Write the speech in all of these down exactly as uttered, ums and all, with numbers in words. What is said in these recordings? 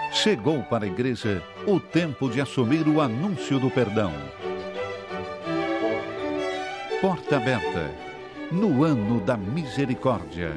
Chegou para a igreja o tempo de assumir o anúncio do perdão. Porta aberta, no ano da misericórdia.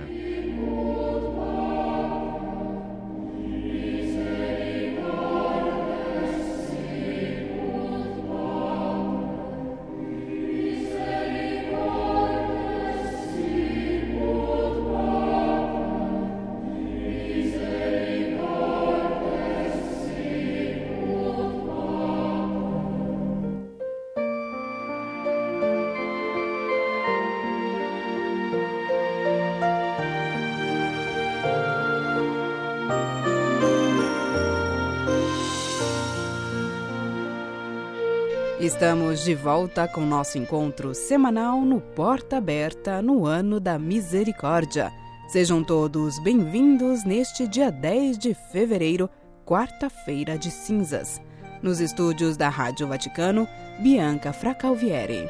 Estamos de volta com nosso encontro semanal no Porta Aberta no Ano da Misericórdia. Sejam todos bem-vindos neste dia dez de fevereiro, quarta-feira de cinzas. Nos estúdios da Rádio Vaticano, Bianca Fracalvieri.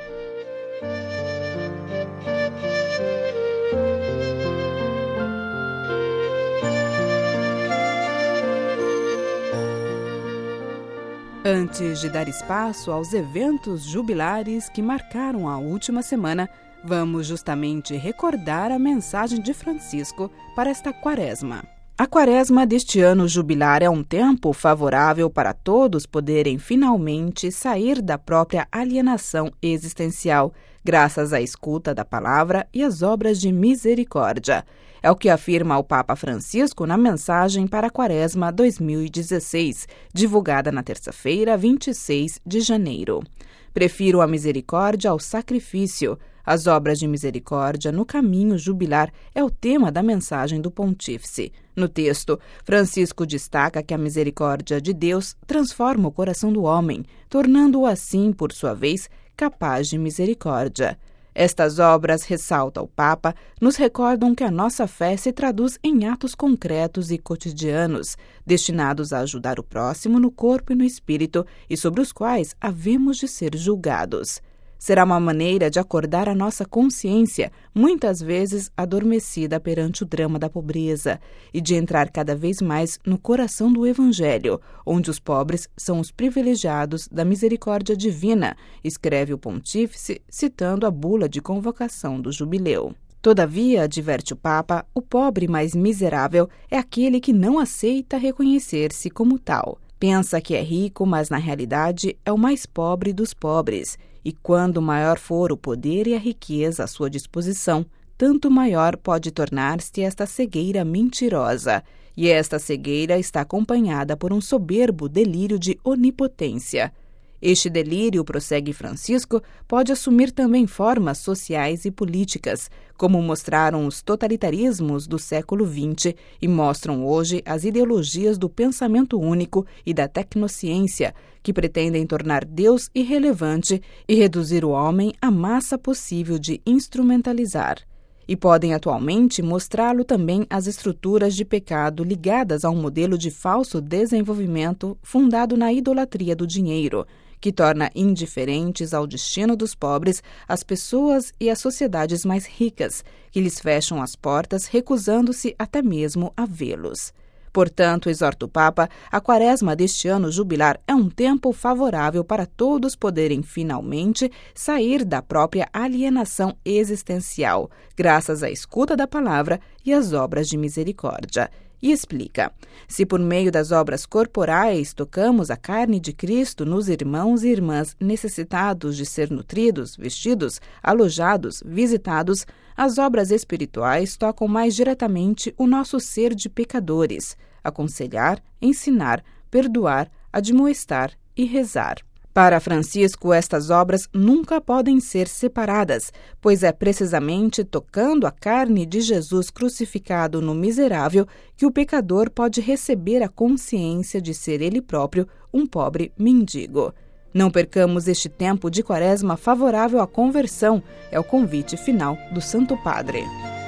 Antes de dar espaço aos eventos jubilares que marcaram a última semana, vamos justamente recordar a mensagem de Francisco para esta quaresma. A quaresma deste ano jubilar é um tempo favorável para todos poderem finalmente sair da própria alienação existencial, graças à escuta da palavra e às obras de misericórdia. É o que afirma o Papa Francisco na mensagem para a Quaresma dois mil e dezesseis, divulgada na terça-feira, vinte e seis de janeiro. Prefiro a misericórdia ao sacrifício. As obras de misericórdia no caminho jubilar é o tema da mensagem do Pontífice. No texto, Francisco destaca que a misericórdia de Deus transforma o coração do homem, tornando-o assim, por sua vez, capaz de misericórdia. Estas obras, ressalta o Papa, nos recordam que a nossa fé se traduz em atos concretos e cotidianos, destinados a ajudar o próximo no corpo e no espírito e sobre os quais havemos de ser julgados. Será uma maneira de acordar a nossa consciência, muitas vezes adormecida perante o drama da pobreza, e de entrar cada vez mais no coração do Evangelho, onde os pobres são os privilegiados da misericórdia divina, escreve o Pontífice, citando a bula de convocação do jubileu. Todavia, adverte o Papa, o pobre mais miserável é aquele que não aceita reconhecer-se como tal. Pensa que é rico, mas na realidade é o mais pobre dos pobres. E quando maior for o poder e a riqueza à sua disposição, tanto maior pode tornar-se esta cegueira mentirosa. E esta cegueira está acompanhada por um soberbo delírio de onipotência. Este delírio, prossegue Francisco, pode assumir também formas sociais e políticas, como mostraram os totalitarismos do século vinte e mostram hoje as ideologias do pensamento único e da tecnociência, que pretendem tornar Deus irrelevante e reduzir o homem à massa possível de instrumentalizar. E podem atualmente mostrá-lo também as estruturas de pecado ligadas a um modelo de falso desenvolvimento fundado na idolatria do dinheiro, que torna indiferentes ao destino dos pobres as pessoas e as sociedades mais ricas, que lhes fecham as portas, recusando-se até mesmo a vê-los. Portanto, exorta o Papa, a quaresma deste ano jubilar é um tempo favorável para todos poderem finalmente sair da própria alienação existencial, graças à escuta da palavra e às obras de misericórdia. E explica, se por meio das obras corporais tocamos a carne de Cristo nos irmãos e irmãs necessitados de ser nutridos, vestidos, alojados, visitados, as obras espirituais tocam mais diretamente o nosso ser de pecadores, aconselhar, ensinar, perdoar, admoestar e rezar. Para Francisco, estas obras nunca podem ser separadas, pois é precisamente tocando a carne de Jesus crucificado no miserável que o pecador pode receber a consciência de ser ele próprio um pobre mendigo. Não percamos este tempo de quaresma favorável à conversão, é o convite final do Santo Padre.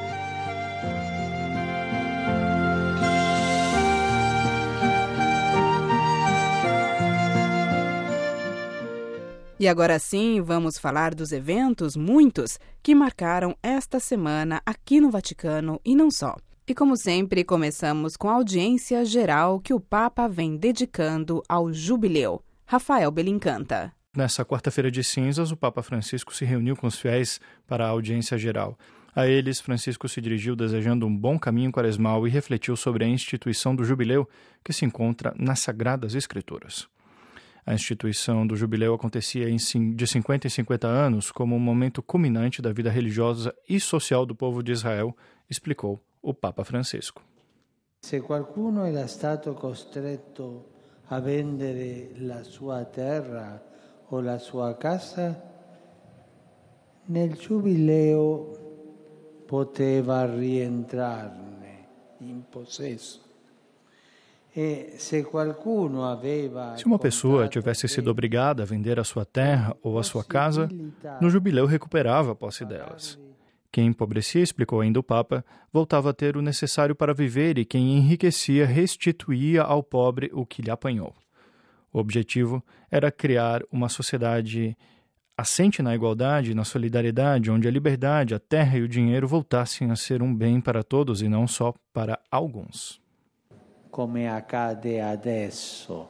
E agora sim, vamos falar dos eventos, muitos, que marcaram esta semana aqui no Vaticano e não só. E como sempre, começamos com a audiência geral que o Papa vem dedicando ao jubileu. Rafael Belincanta. Nessa quarta-feira de cinzas, o Papa Francisco se reuniu com os fiéis para a audiência geral. A eles, Francisco se dirigiu desejando um bom caminho quaresmal e refletiu sobre a instituição do jubileu que se encontra nas Sagradas Escrituras. A instituição do jubileu acontecia de cinquenta em cinquenta anos como um momento culminante da vida religiosa e social do povo de Israel, explicou o Papa Francisco. Se qualcuno era stato costretto a vendere la sua terra o la sua casa, nel giubileo poteva rientrarne in possesso. E se qualcuno aveva Se uma pessoa tivesse sido obrigada a vender a sua terra ou a sua casa, no jubileu recuperava a posse delas. Quem empobrecia, explicou ainda o Papa, voltava a ter o necessário para viver e quem enriquecia restituía ao pobre o que lhe apanhou. O objetivo era criar uma sociedade assente na igualdade e na solidariedade, onde a liberdade, a terra e o dinheiro voltassem a ser um bem para todos e não só para alguns. Come accade adesso,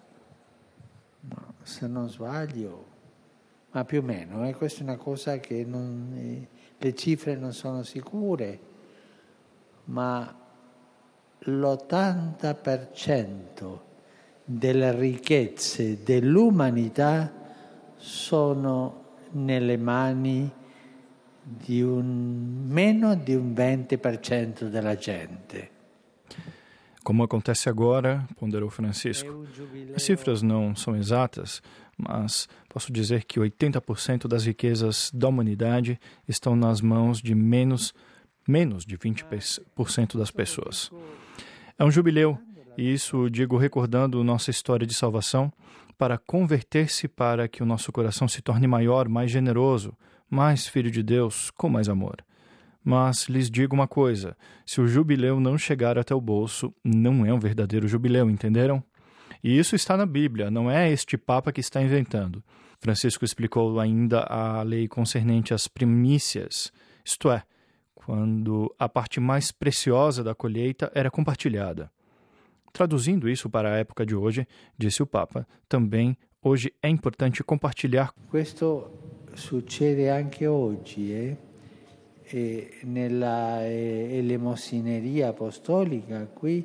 se non sbaglio, ma più o meno, eh? Questa è una cosa che non, eh, le cifre non sono sicure, ma l'ottanta per cento delle ricchezze dell'umanità sono nelle mani di un meno di un venti per cento della gente. Como acontece agora, ponderou Francisco, as cifras não são exatas, mas posso dizer que oitenta por cento das riquezas da humanidade estão nas mãos de menos, menos de vinte por cento das pessoas. É um jubileu, e isso digo recordando nossa história de salvação, para converter-se para que o nosso coração se torne maior, mais generoso, mais filho de Deus, com mais amor. Mas lhes digo uma coisa, se o jubileu não chegar até o bolso, não é um verdadeiro jubileu, entenderam? E isso está na Bíblia, não é este Papa que está inventando. Francisco explicou ainda a lei concernente às primícias, isto é, quando a parte mais preciosa da colheita era compartilhada. Traduzindo isso para a época de hoje, disse o Papa, também hoje é importante compartilhar. Questo succede anche oggi, eh? E nella elemosineria apostolica qui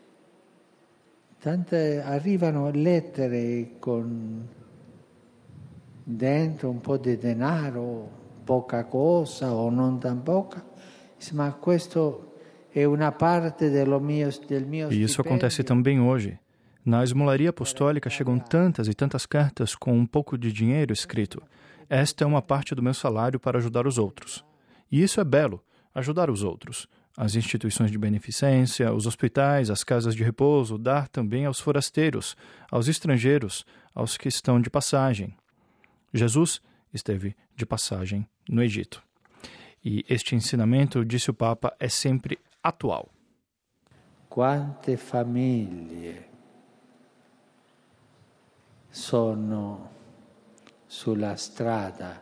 tante arrivano lettere con dentro un po' di denaro, poca cosa o non tan poca, ma questo è una parte dello mio, del mio E isso acontece também hoje. Na esmolaria apostólica chegam tantas e tantas cartas com um pouco de dinheiro escrito. Esta é uma parte do meu salário para ajudar os outros. E isso é belo, ajudar os outros. As instituições de beneficência, os hospitais, as casas de repouso, dar também aos forasteiros, aos estrangeiros, aos que estão de passagem. Jesus esteve de passagem no Egito. E este ensinamento, disse o Papa, é sempre atual. Quante famiglie sono sulla strada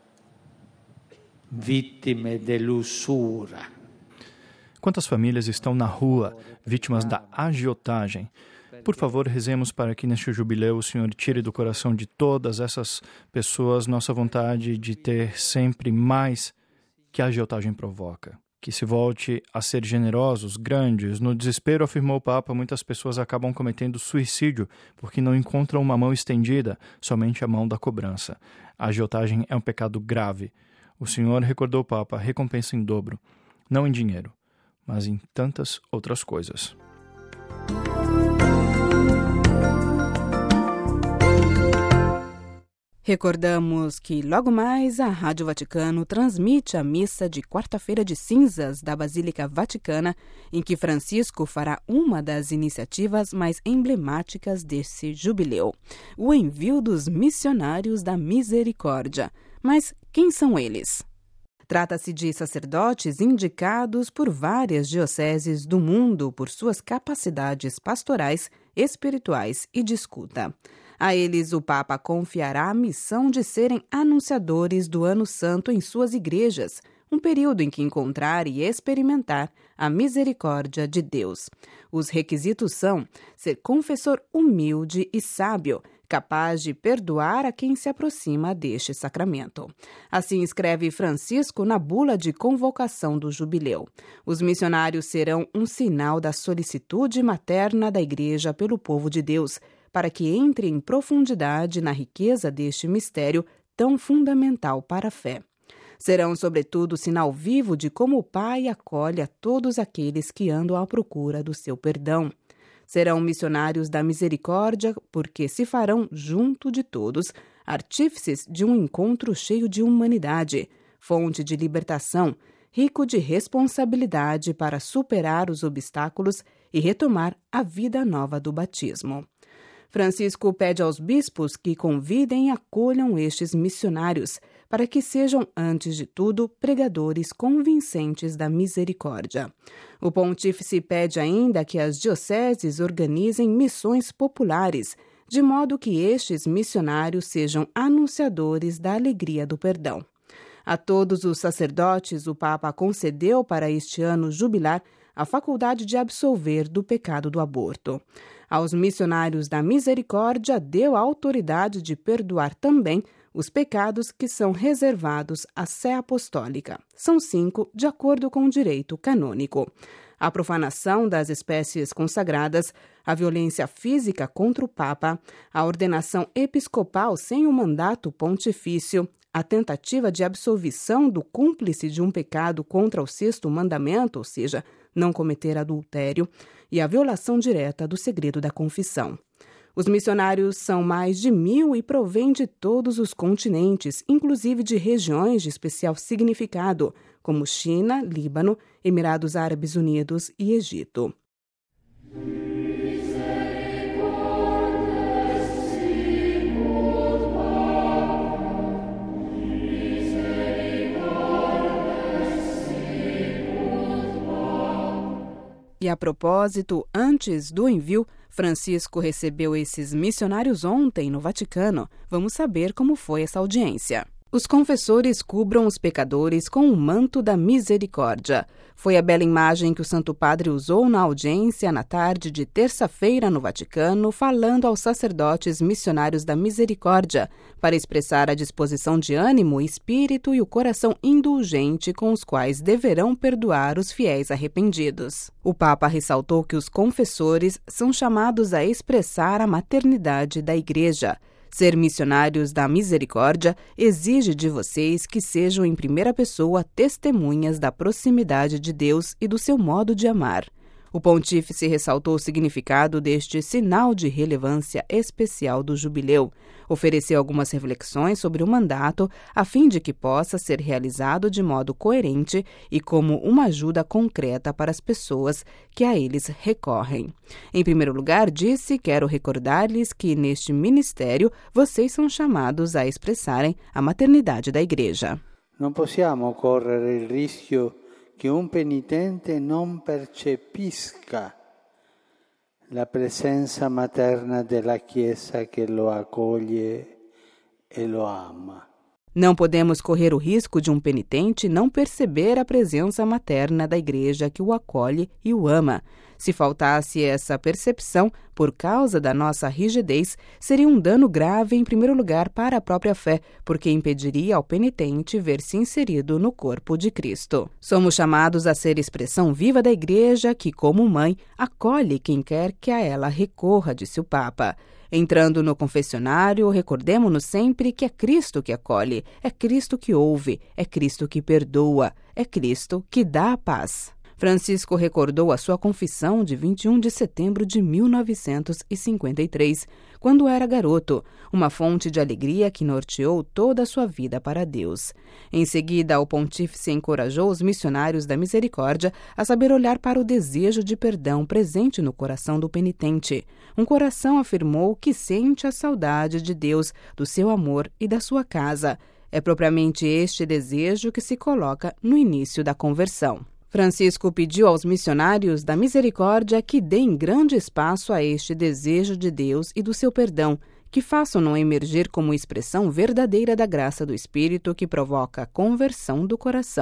vittime dell'usura. Quantas famílias estão na rua, vítimas da agiotagem? Por favor, rezemos para que neste jubileu o Senhor tire do coração de todas essas pessoas nossa vontade de ter sempre mais que a agiotagem provoca. Que se volte a ser generosos, grandes. No desespero, afirmou o Papa, muitas pessoas acabam cometendo suicídio porque não encontram uma mão estendida, somente a mão da cobrança. A agiotagem é um pecado grave. O Senhor, recordou o Papa, recompensa em dobro, não em dinheiro, mas em tantas outras coisas. Recordamos que logo mais a Rádio Vaticano transmite a missa de quarta-feira de cinzas da Basílica Vaticana, em que Francisco fará uma das iniciativas mais emblemáticas desse jubileu, o envio dos missionários da misericórdia. Mas quem são eles? Trata-se de sacerdotes indicados por várias dioceses do mundo por suas capacidades pastorais, espirituais e de escuta. A eles o Papa confiará a missão de serem anunciadores do Ano Santo em suas igrejas, um período em que encontrar e experimentar a misericórdia de Deus. Os requisitos são ser confessor humilde e sábio, capaz de perdoar a quem se aproxima deste sacramento. Assim escreve Francisco na bula de convocação do jubileu. Os missionários serão um sinal da solicitude materna da Igreja pelo povo de Deus, para que entre em profundidade na riqueza deste mistério tão fundamental para a fé. Serão, sobretudo, sinal vivo de como o Pai acolhe a todos aqueles que andam à procura do seu perdão. Serão missionários da misericórdia, porque se farão junto de todos, artífices de um encontro cheio de humanidade, fonte de libertação, rico de responsabilidade para superar os obstáculos e retomar a vida nova do batismo. Francisco pede aos bispos que convidem e acolham estes missionários, para que sejam, antes de tudo, pregadores convincentes da misericórdia. O pontífice pede ainda que as dioceses organizem missões populares, de modo que estes missionários sejam anunciadores da alegria do perdão. A todos os sacerdotes, o Papa concedeu para este ano jubilar a faculdade de absolver do pecado do aborto. Aos missionários da misericórdia deu a autoridade de perdoar também os pecados que são reservados à sé apostólica. São cinco, de acordo com o direito canônico: a profanação das espécies consagradas, a violência física contra o Papa, a ordenação episcopal sem o mandato pontifício, a tentativa de absolvição do cúmplice de um pecado contra o sexto mandamento, ou seja, não cometer adultério, e a violação direta do segredo da confissão. Os missionários são mais de mil e provêm de todos os continentes, inclusive de regiões de especial significado, como China, Líbano, Emirados Árabes Unidos e Egito. E a propósito, antes do envio, Francisco recebeu esses missionários ontem no Vaticano. Vamos saber como foi essa audiência. Os confessores cubram os pecadores com o manto da misericórdia. Foi a bela imagem que o Santo Padre usou na audiência na tarde de terça-feira no Vaticano, falando aos sacerdotes missionários da misericórdia, para expressar a disposição de ânimo, espírito e o coração indulgente com os quais deverão perdoar os fiéis arrependidos. O Papa ressaltou que os confessores são chamados a expressar a maternidade da Igreja. Ser missionários da misericórdia exige de vocês que sejam em primeira pessoa testemunhas da proximidade de Deus e do seu modo de amar. O pontífice ressaltou o significado deste sinal de relevância especial do jubileu. Ofereceu algumas reflexões sobre o mandato, a fim de que possa ser realizado de modo coerente e como uma ajuda concreta para as pessoas que a eles recorrem. Em primeiro lugar, disse: quero recordar-lhes que neste ministério vocês são chamados a expressarem a maternidade da Igreja. Não possiamo correre il rischio che un penitente non percepisca la presenza materna della Chiesa che lo accoglie e lo ama. Não podemos correr o risco de um penitente não perceber a presença materna da Igreja que o acolhe e o ama. Se faltasse essa percepção, por causa da nossa rigidez, seria um dano grave, em primeiro lugar, para a própria fé, porque impediria ao penitente ver-se inserido no corpo de Cristo. Somos chamados a ser expressão viva da Igreja que, como mãe, acolhe quem quer que a ela recorra, disse o Papa. Entrando no confessionário, recordemo-nos sempre que é Cristo que acolhe, é Cristo que ouve, é Cristo que perdoa, é Cristo que dá a paz. Francisco recordou a sua confissão de vinte e um de setembro de mil novecentos e cinquenta e três, quando era garoto, uma fonte de alegria que norteou toda a sua vida para Deus. Em seguida, o pontífice encorajou os missionários da misericórdia a saber olhar para o desejo de perdão presente no coração do penitente. Um coração, afirmou, que sente a saudade de Deus, do seu amor e da sua casa. É propriamente este desejo que se coloca no início da conversão. Francisco pediu aos missionários da misericórdia que deem grande espaço a este desejo de Deus e do seu perdão, que façam-no emergir como expressão verdadeira da graça do Espírito que provoca a conversão do coração,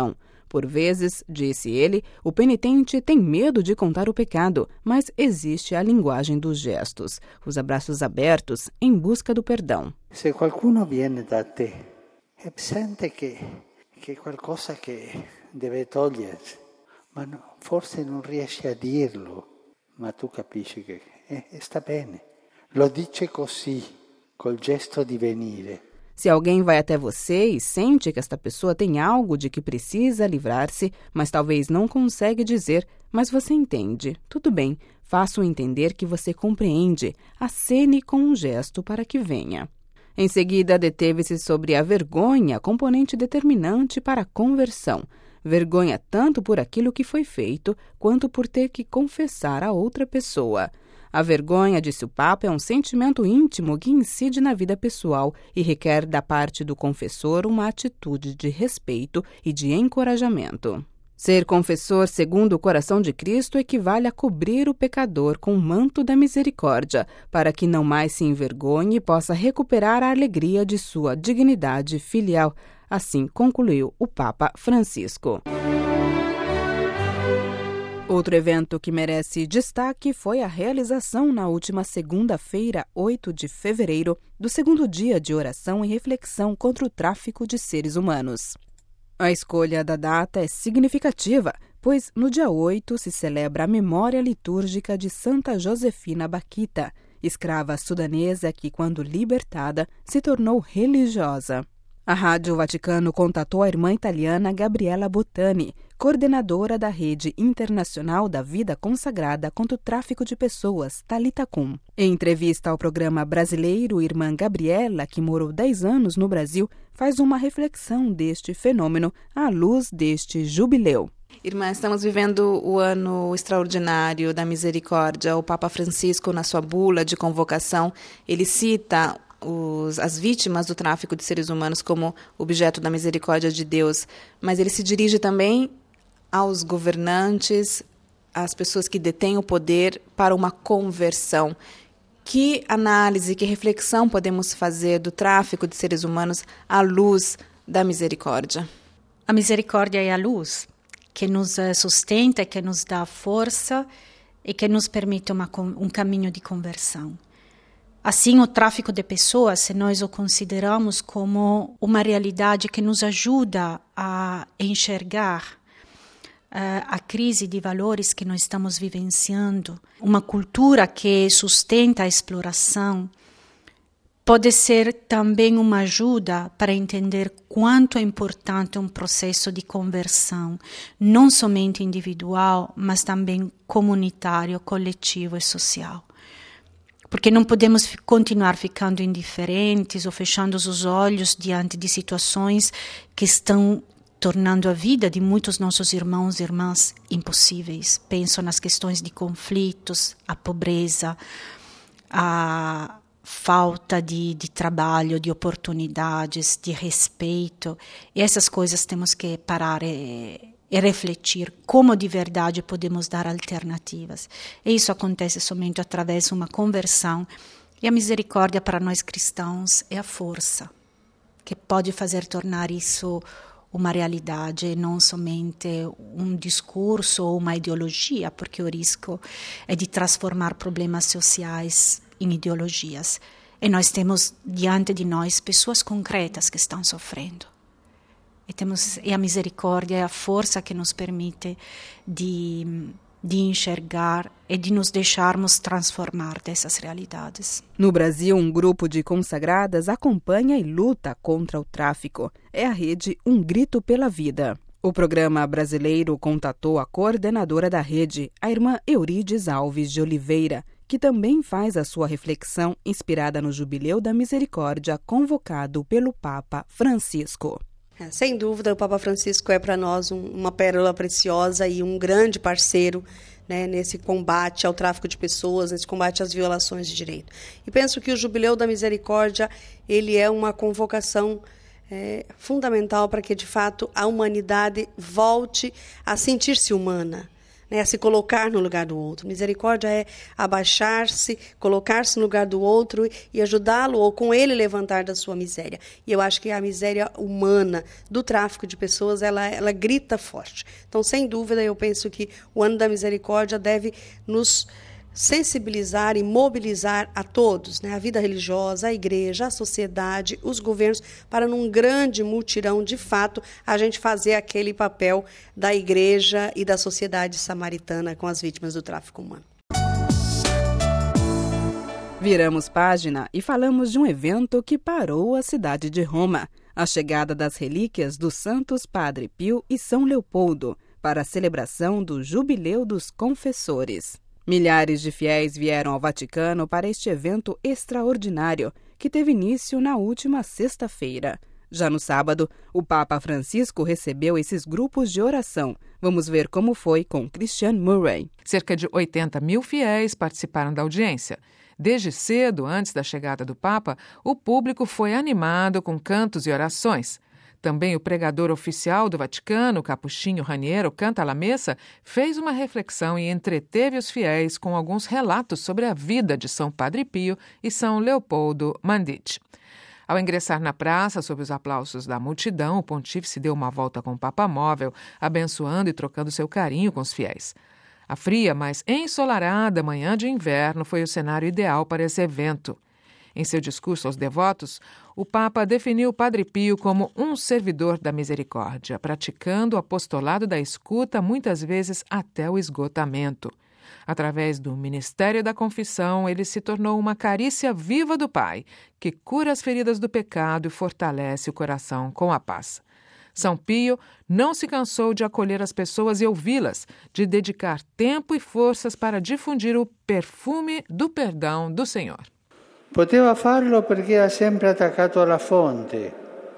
Por vezes, disse ele, o penitente tem medo de contar o pecado, mas existe a linguagem dos gestos, os abraços abertos em busca do perdão. Se qualcuno viene da te e sente che, che qualcosa che deve togliersi, ma no, forse non riesce a dirlo, ma tu capisci che eh, sta bene. Lo dice così, col gesto di venire. Se alguém vai até você e sente que esta pessoa tem algo de que precisa livrar-se, mas talvez não consegue dizer, mas você entende. Tudo bem, faça-o entender que você compreende. Acene com um gesto para que venha. Em seguida, deteve-se sobre a vergonha, componente determinante para a conversão. Vergonha tanto por aquilo que foi feito, quanto por ter que confessar a outra pessoa. A vergonha, disse o Papa, é um sentimento íntimo que incide na vida pessoal e requer da parte do confessor uma atitude de respeito e de encorajamento. Ser confessor segundo o coração de Cristo equivale a cobrir o pecador com o manto da misericórdia, para que não mais se envergonhe e possa recuperar a alegria de sua dignidade filial. Assim concluiu o Papa Francisco. Outro evento que merece destaque foi a realização na última segunda-feira, oito de fevereiro, do segundo dia de oração e reflexão contra o tráfico de seres humanos. A escolha da data é significativa, pois no dia oito se celebra a memória litúrgica de Santa Josefina Bakhita, escrava sudanesa que, quando libertada, se tornou religiosa. A Rádio Vaticano contatou a irmã italiana Gabriela Bottani, coordenadora da Rede Internacional da Vida Consagrada contra o Tráfico de Pessoas, Talitha Kum. Em entrevista ao programa brasileiro, irmã Gabriela, que morou dez anos no Brasil, faz uma reflexão deste fenômeno à luz deste jubileu. Irmã, estamos vivendo o ano extraordinário da misericórdia. O Papa Francisco, na sua bula de convocação, ele cita Os, as vítimas do tráfico de seres humanos como objeto da misericórdia de Deus, mas ele se dirige também aos governantes, às pessoas que detêm o poder para uma conversão. Que análise, que reflexão podemos fazer do tráfico de seres humanos à luz da misericórdia? A misericórdia é a luz que nos sustenta, que nos dá força e que nos permite uma, um caminho de conversão. Assim, o tráfico de pessoas, se nós o consideramos como uma realidade que nos ajuda a enxergar uh, a crise de valores que nós estamos vivenciando, uma cultura que sustenta a exploração, pode ser também uma ajuda para entender quanto é importante um processo de conversão, não somente individual, mas também comunitário, coletivo e social. Porque não podemos continuar ficando indiferentes ou fechando os olhos diante de situações que estão tornando a vida de muitos nossos irmãos e irmãs impossíveis. Penso nas questões de conflitos, a pobreza, a falta de, de trabalho, de oportunidades, de respeito. E essas coisas temos que parar e, e refletir como de verdade podemos dar alternativas. E isso acontece somente através de uma conversão. E a misericórdia para nós cristãos é a força que pode fazer tornar isso uma realidade, não somente um discurso ou uma ideologia, porque o risco é de transformar problemas sociais em ideologias. E nós temos diante de nós pessoas concretas que estão sofrendo. E, temos, e a misericórdia é a força que nos permite de, de enxergar e de nos deixarmos transformar dessas realidades. No Brasil, um grupo de consagradas acompanha e luta contra o tráfico. É a rede Um Grito pela Vida. O programa brasileiro contatou a coordenadora da rede, a irmã Eurides Alves de Oliveira, que também faz a sua reflexão inspirada no Jubileu da Misericórdia convocado pelo Papa Francisco. É, sem dúvida, o Papa Francisco é para nós um, uma pérola preciosa e um grande parceiro, né, nesse combate ao tráfico de pessoas, nesse combate às violações de direito. E penso que o Jubileu da Misericórdia ele é uma convocação é, fundamental para que, de fato, a humanidade volte a sentir-se humana, né, a se colocar no lugar do outro. Misericórdia é abaixar-se, colocar-se no lugar do outro e ajudá-lo ou com ele levantar da sua miséria. E eu acho que a miséria humana do tráfico de pessoas, ela, ela grita forte. Então, sem dúvida, eu penso que o Ano da Misericórdia deve nos sensibilizar e mobilizar a todos, né? A vida religiosa, a igreja, a sociedade, os governos, para num grande mutirão, de fato, a gente fazer aquele papel da igreja e da sociedade samaritana com as vítimas do tráfico humano. Viramos página e falamos de um evento que parou a cidade de Roma, a chegada das relíquias dos santos Padre Pio e São Leopoldo, para a celebração do Jubileu dos Confessores. Milhares de fiéis vieram ao Vaticano para este evento extraordinário, que teve início na última sexta-feira. Já no sábado, o Papa Francisco recebeu esses grupos de oração. Vamos ver como foi com Christian Murray. Cerca de oitenta mil fiéis participaram da audiência. Desde cedo, antes da chegada do Papa, o público foi animado com cantos e orações. Também o pregador oficial do Vaticano, Capuchinho Raniero Cantalamessa, fez uma reflexão e entreteve os fiéis com alguns relatos sobre a vida de São Padre Pio e São Leopoldo Manditti. Ao ingressar na praça, sob os aplausos da multidão, o pontífice deu uma volta com o Papa Móvel, abençoando e trocando seu carinho com os fiéis. A fria, mas ensolarada manhã de inverno foi o cenário ideal para esse evento. Em seu discurso aos devotos, o Papa definiu o Padre Pio como um servidor da misericórdia, praticando o apostolado da escuta, muitas vezes até o esgotamento. Através do ministério da confissão, ele se tornou uma carícia viva do Pai, que cura as feridas do pecado e fortalece o coração com a paz. São Pio não se cansou de acolher as pessoas e ouvi-las, de dedicar tempo e forças para difundir o perfume do perdão do Senhor. Poteva farlo perché era sempre attaccato alla fonte.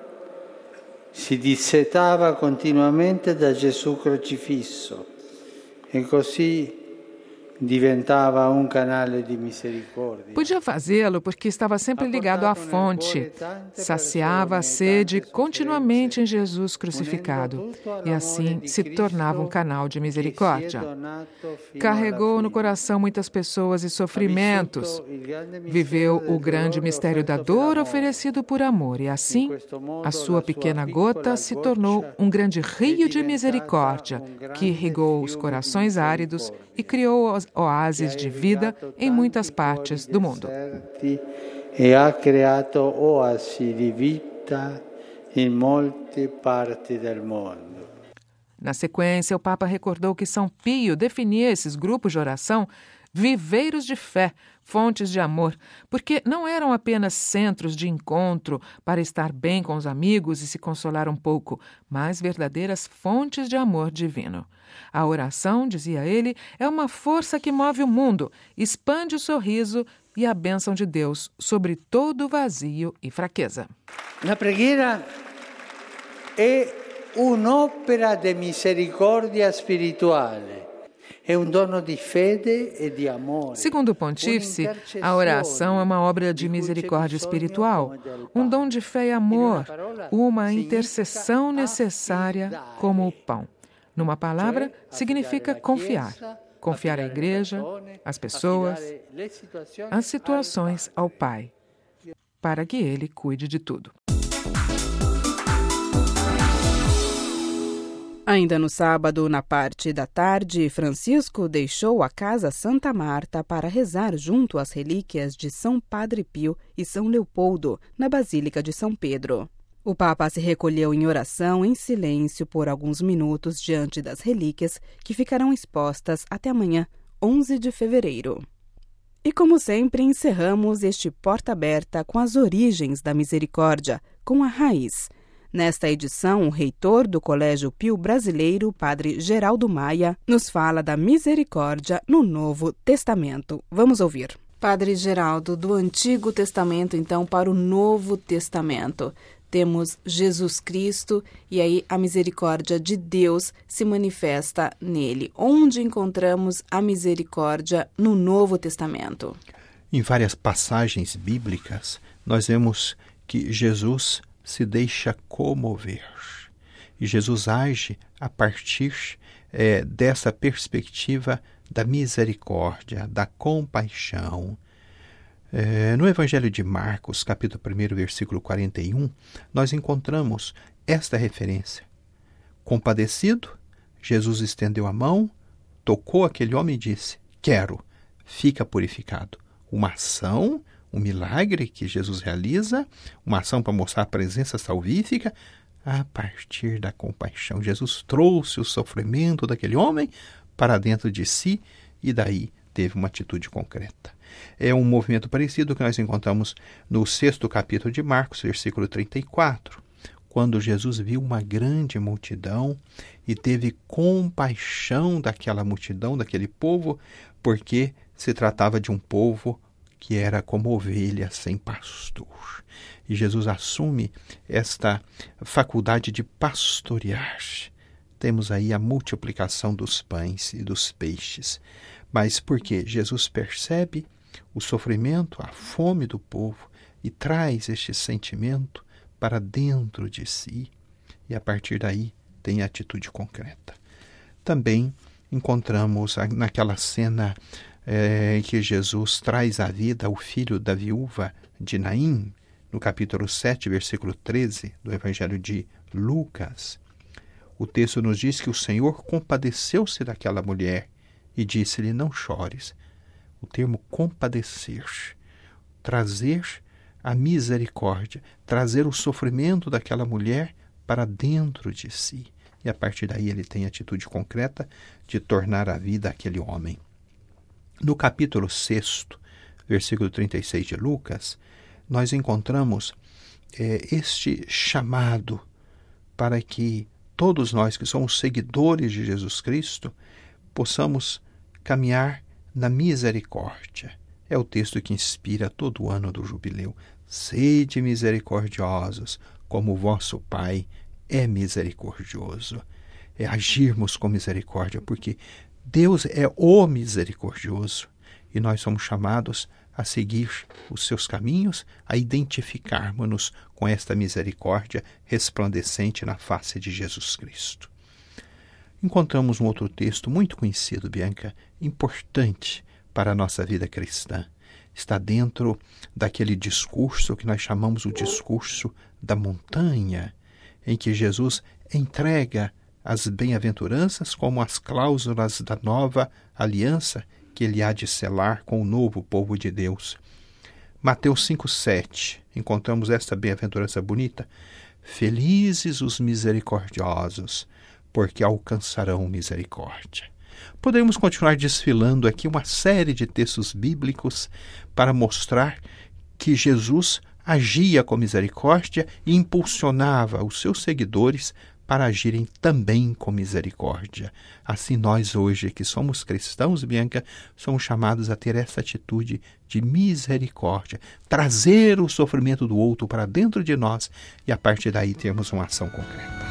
Si dissetava continuamente da Gesù crocifisso e così diventava um canale de misericórdia. Podia fazê-lo porque estava sempre ligado à fonte, saciava a sede continuamente em Jesus crucificado e assim se tornava um canal de misericórdia. Carregou no coração muitas pessoas e sofrimentos, viveu o grande mistério da dor oferecido por amor e assim a sua pequena gota se tornou um grande rio de misericórdia que irrigou os corações áridos e criou oásis de vida em muitas partes do mundo. E ha creato oasi di vita in molte parti del mondo. Na sequência, o Papa recordou que São Pio definia esses grupos de oração viveiros de fé, fontes de amor, porque não eram apenas centros de encontro para estar bem com os amigos e se consolar um pouco, mas verdadeiras fontes de amor divino. A oração, dizia ele, é uma força que move o mundo, expande o sorriso e a bênção de Deus sobre todo vazio e fraqueza. La preghiera è un'opera di misericordia spirituale. Segundo o pontífice, a oração é uma obra de misericórdia espiritual, um dom de fé e amor, uma intercessão necessária como o pão. Numa palavra, significa confiar. Confiar à igreja, às pessoas, às situações ao Pai, para que Ele cuide de tudo. Ainda no sábado, na parte da tarde, Francisco deixou a Casa Santa Marta para rezar junto às relíquias de São Padre Pio e São Leopoldo, na Basílica de São Pedro. O Papa se recolheu em oração em silêncio por alguns minutos diante das relíquias que ficarão expostas até amanhã, onze de fevereiro. E como sempre, encerramos este Porta Aberta com as origens da misericórdia, com a raiz. Nesta edição, o reitor do Colégio Pio Brasileiro, Padre Geraldo Maia, nos fala da misericórdia no Novo Testamento. Vamos ouvir. Padre Geraldo, do Antigo Testamento, então, para o Novo Testamento. Temos Jesus Cristo e aí a misericórdia de Deus se manifesta nele. Onde encontramos a misericórdia no Novo Testamento? Em várias passagens bíblicas, nós vemos que Jesus se deixa comover. E Jesus age a partir é, dessa perspectiva da misericórdia, da compaixão. É, no Evangelho de Marcos, capítulo primeiro, versículo quarenta e um, nós encontramos esta referência. Compadecido, Jesus estendeu a mão, tocou aquele homem e disse: quero, fica purificado. Uma ação, um milagre que Jesus realiza, uma ação para mostrar a presença salvífica, a partir da compaixão. Jesus trouxe o sofrimento daquele homem para dentro de si e daí teve uma atitude concreta. É um movimento parecido que nós encontramos no sexto capítulo de Marcos, versículo trinta e quatro, quando Jesus viu uma grande multidão e teve compaixão daquela multidão, daquele povo, porque se tratava de um povo que era como ovelha sem pastor. E Jesus assume esta faculdade de pastorear. Temos aí a multiplicação dos pães e dos peixes. Mas porque Jesus percebe o sofrimento, a fome do povo e traz este sentimento para dentro de si. E a partir daí tem atitude concreta. Também encontramos naquela cena é, em que Jesus traz à vida o filho da viúva de Naim, no capítulo sete, versículo treze do Evangelho de Lucas. O texto nos diz que o Senhor compadeceu-se daquela mulher e disse-lhe: não chores. O termo compadecer, trazer a misericórdia, trazer o sofrimento daquela mulher para dentro de si. E a partir daí ele tem a atitude concreta de tornar a vida aquele homem. No capítulo seis, versículo trinta e seis de Lucas, nós encontramos é, este chamado para que todos nós que somos seguidores de Jesus Cristo possamos caminhar na misericórdia. É o texto que inspira todo o ano do jubileu. Sede misericordiosos, como o vosso Pai é misericordioso. É agirmos com misericórdia, porque Deus é o misericordioso e nós somos chamados a seguir os seus caminhos, a identificarmos-nos com esta misericórdia resplandecente na face de Jesus Cristo. Encontramos um outro texto muito conhecido, Bianca, importante para a nossa vida cristã. Está dentro daquele discurso que nós chamamos o discurso da montanha, em que Jesus entrega as bem-aventuranças como as cláusulas da nova aliança que ele há de selar com o novo povo de Deus. Mateus cinco, sete, encontramos esta bem-aventurança bonita. Felizes os misericordiosos, porque alcançarão misericórdia. Podemos continuar desfilando aqui uma série de textos bíblicos para mostrar que Jesus agia com misericórdia e impulsionava os seus seguidores para agirem também com misericórdia. Assim nós hoje, que somos cristãos, Bianca, somos chamados a ter essa atitude de misericórdia, trazer o sofrimento do outro para dentro de nós e a partir daí termos uma ação concreta.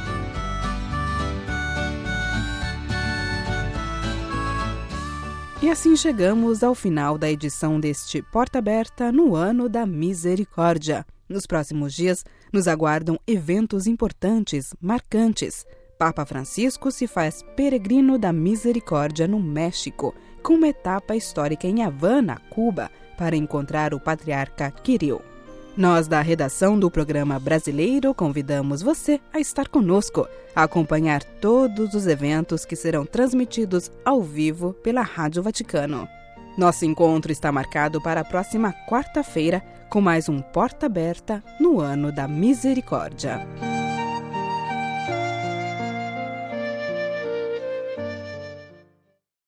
E assim chegamos ao final da edição deste Porta Aberta no Ano da Misericórdia. Nos próximos dias, nos aguardam eventos importantes, marcantes. Papa Francisco se faz peregrino da misericórdia no México, com uma etapa histórica em Havana, Cuba, para encontrar o patriarca Kirill. Nós, da redação do programa brasileiro, convidamos você a estar conosco, a acompanhar todos os eventos que serão transmitidos ao vivo pela Rádio Vaticano. Nosso encontro está marcado para a próxima quarta-feira, com mais um Porta Aberta no Ano da Misericórdia.